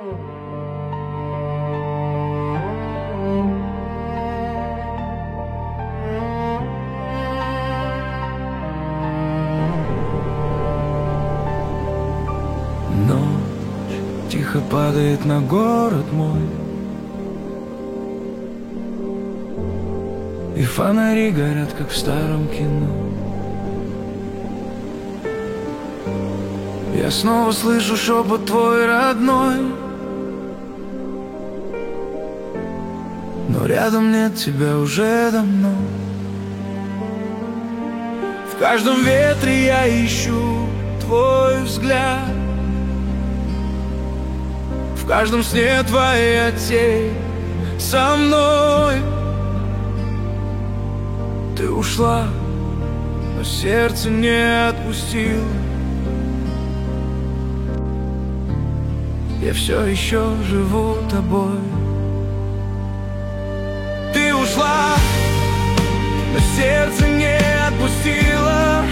Ночь тихо падает на город мой, и фонари горят, как в старом кино. Я снова слышу шепот твой родной, но рядом нет тебя уже давно. В каждом ветре я ищу твой взгляд, в каждом сне твоя тень со мной. Ты ушла, но сердце не отпустило. Я все еще живу тобой. Ты ушла, но сердце не отпустило.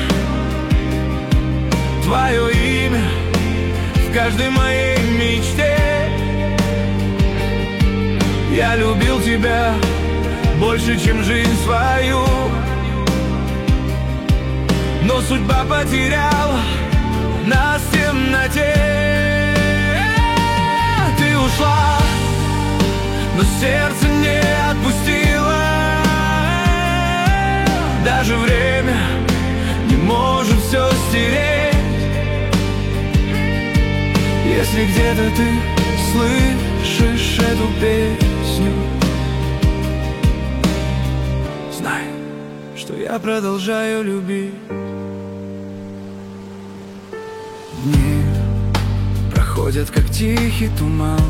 Твое имя в каждой моей мечте. Я любил тебя больше, чем жизнь свою, но судьба потеряла нас в темноте. Ты ушла, но сердце не отпустило. Даже время не может все стереть. Если где-то ты слышишь эту песню, знай, что я продолжаю любить. Дни проходят, как тихий туман.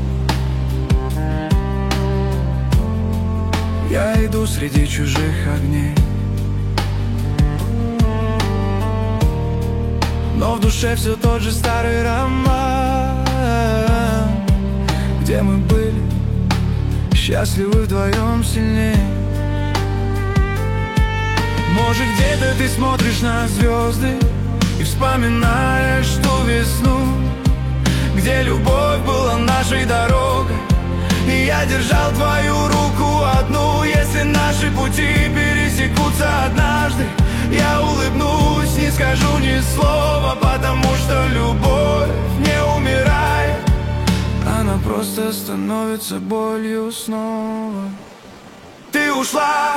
Я иду среди чужих огней, но в душе все тот же старый роман, где мы были счастливы вдвоем сильнее. Может, где-то ты смотришь на звезды и вспоминаешь ту весну, где любовь была нашей дорогой, и я держал твою руку одну. Если наши пути пересекутся однажды, я улыбнусь, не скажу ни слова, потому что любовь не умирает, она просто становится болью снова. Ты ушла,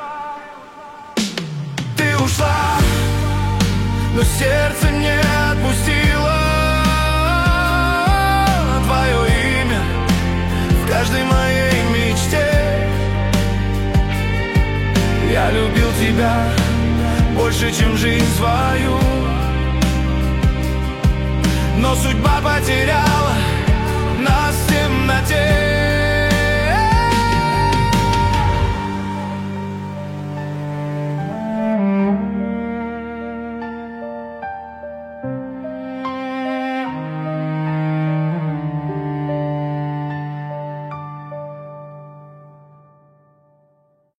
но сердце не отпустило. Твое имя в каждой моей мечте. Я любил тебя больше, чем жизнь свою, но судьба потеряла